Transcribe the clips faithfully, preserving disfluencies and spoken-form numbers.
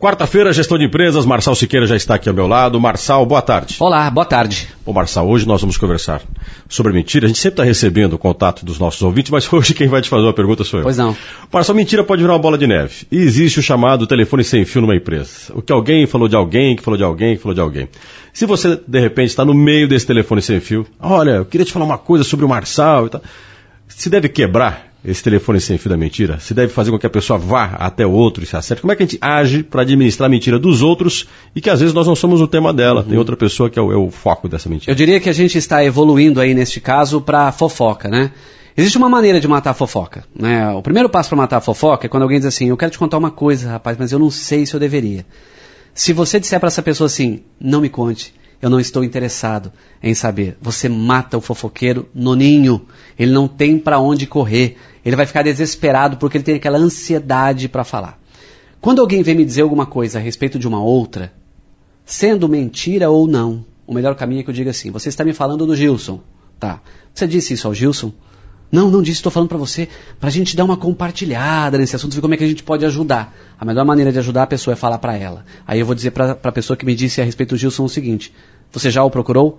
Quarta-feira, gestão de empresas, Marçal Siqueira já está aqui ao meu lado. Marçal, boa tarde. Olá, boa tarde. Bom, Marçal, hoje nós vamos conversar sobre mentira. A gente sempre está recebendo o contato dos nossos ouvintes, mas hoje quem vai te fazer uma pergunta sou eu. Pois não. Marçal, mentira pode virar uma bola de neve. E existe o chamado telefone sem fio numa empresa. O que alguém falou de alguém, que falou de alguém, que falou de alguém. Se você, de repente, está no meio desse telefone sem fio, olha, eu queria te falar uma coisa sobre o Marçal e tal. Se deve quebrar esse telefone sem fio da mentira? Se deve fazer com que a pessoa vá até o outro e se acerte? Como é que a gente age para administrar a mentira dos outros e que às vezes nós não somos o tema dela, uhum. Tem outra pessoa que é o, é o foco dessa mentira? Eu diria que a gente está evoluindo aí neste caso para fofoca, né? Existe uma maneira de matar a fofoca, né? O primeiro passo para matar a fofoca é quando alguém diz assim, eu quero te contar uma coisa, rapaz, mas eu não sei se eu deveria. Se você disser para essa pessoa assim, não me conte, eu não estou interessado em saber, você mata o fofoqueiro no ninho, ele não tem para onde correr, ele vai ficar desesperado porque ele tem aquela ansiedade para falar. Quando alguém vem me dizer alguma coisa a respeito de uma outra, sendo mentira ou não, o melhor caminho é que eu diga assim, você está me falando do Gilson, tá? Você disse isso ao Gilson? Não, não disse, estou falando para você, para a gente dar uma compartilhada nesse assunto, ver como é que a gente pode ajudar. A melhor maneira de ajudar a pessoa é falar para ela. Aí eu vou dizer para a pessoa que me disse a respeito do Gilson o seguinte, você já o procurou?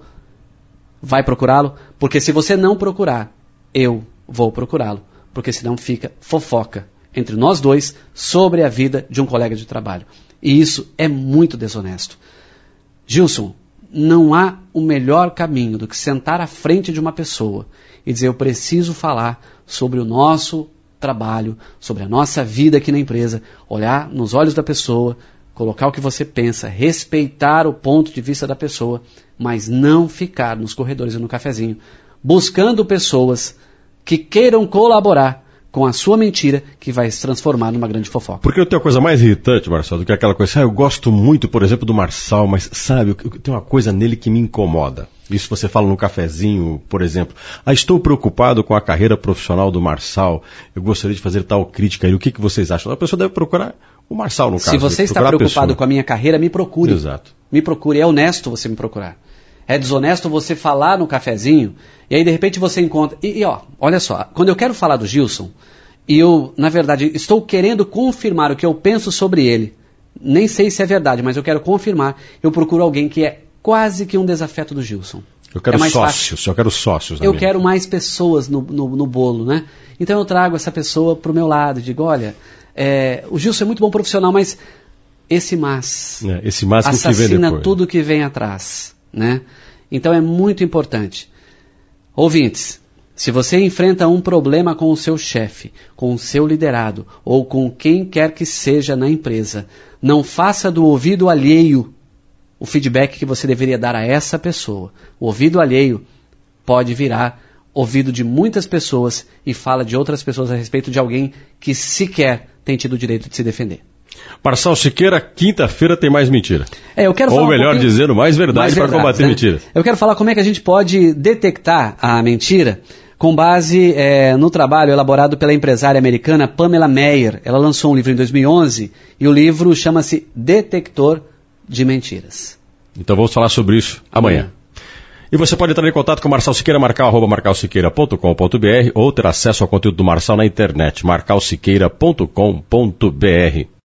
Vai procurá-lo? Porque se você não procurar, eu vou procurá-lo. Porque senão fica fofoca entre nós dois sobre a vida de um colega de trabalho. E isso é muito desonesto. Gilson, não há o melhor caminho do que sentar à frente de uma pessoa e dizer, eu preciso falar sobre o nosso trabalho, sobre a nossa vida aqui na empresa, olhar nos olhos da pessoa, colocar o que você pensa, respeitar o ponto de vista da pessoa, mas não ficar nos corredores e no cafezinho, buscando pessoas que queiram colaborar com a sua mentira, que vai se transformar numa grande fofoca. Porque eu tenho uma coisa mais irritante, Marçal, do que aquela coisa, ah, eu gosto muito, por exemplo, do Marçal, mas sabe, tem uma coisa nele que me incomoda. Isso você fala no cafezinho, por exemplo. Ah, estou preocupado com a carreira profissional do Marçal, eu gostaria de fazer tal crítica aí, o que, que vocês acham? A pessoa deve procurar o Marçal, no caso. Se você está preocupado com a minha carreira, me procure. Exato. Me procure, é honesto você me procurar. É desonesto você falar no cafezinho e aí de repente você encontra... E, e ó, olha só, quando eu quero falar do Gilson, e eu, na verdade, estou querendo confirmar o que eu penso sobre ele, nem sei se é verdade, mas eu quero confirmar, eu procuro alguém que é quase que um desafeto do Gilson. Eu quero é sócios, eu quero sócios. Eu quero mais pessoas no, no, no bolo, né? Então eu trago essa pessoa para o meu lado e digo, olha, é, o Gilson é muito bom profissional, mas esse mas, é, esse mas assassina que tudo que vem atrás, né? Então é muito importante. Ouvintes, se você enfrenta um problema com o seu chefe, com o seu liderado ou com quem quer que seja na empresa, não faça do ouvido alheio o feedback que você deveria dar a essa pessoa. O ouvido alheio pode virar ouvido de muitas pessoas e fala de outras pessoas a respeito de alguém que sequer tem tido o direito de se defender. Marçal Siqueira, quinta-feira tem mais mentira. É, eu quero Ou falar melhor um dizendo, mais verdade para combater né? mentira. Eu quero falar como é que a gente pode detectar a mentira com base é, no trabalho elaborado pela empresária americana Pamela Meyer. Ela lançou um livro em dois mil e onze e o livro chama-se Detector de Mentiras. Então vamos falar sobre isso amanhã. amanhã. E você pode entrar em contato com o Marçal Siqueira, marcal arroba marcal siqueira ponto com ponto br ou ter acesso ao conteúdo do Marçal na internet, marcal siqueira ponto com ponto br.